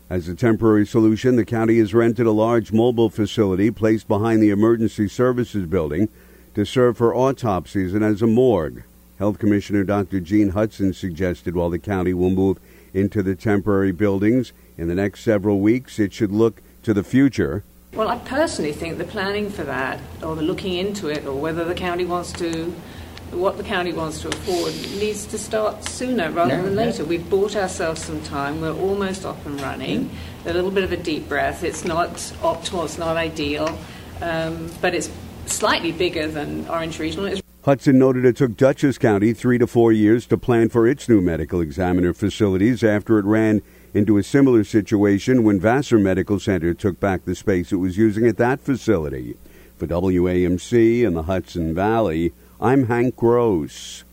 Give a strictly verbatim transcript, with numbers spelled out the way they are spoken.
As a temporary solution, the county has rented a large mobile facility placed behind the Emergency Services Building to serve for autopsies and as a morgue. Health Commissioner Doctor Gene Hudson suggested while the county will move into the temporary buildings in the next several weeks, it should look to the future. Well, I personally think the planning for that, or the looking into it, or whether the county wants to, what the county wants to afford, needs to start sooner rather yeah, than later. Yeah. We've bought ourselves some time. We're almost up and running. Yeah. A little bit of a deep breath. It's not optimal. It's not ideal, um, but it's slightly bigger than Orange Regional. It's Hudson noted it took Dutchess County three to four years to plan for its new medical examiner facilities after it ran into a similar situation when Vassar Medical Center took back the space it was using at that facility. For W A M C in the Hudson Valley, I'm Hank Gross.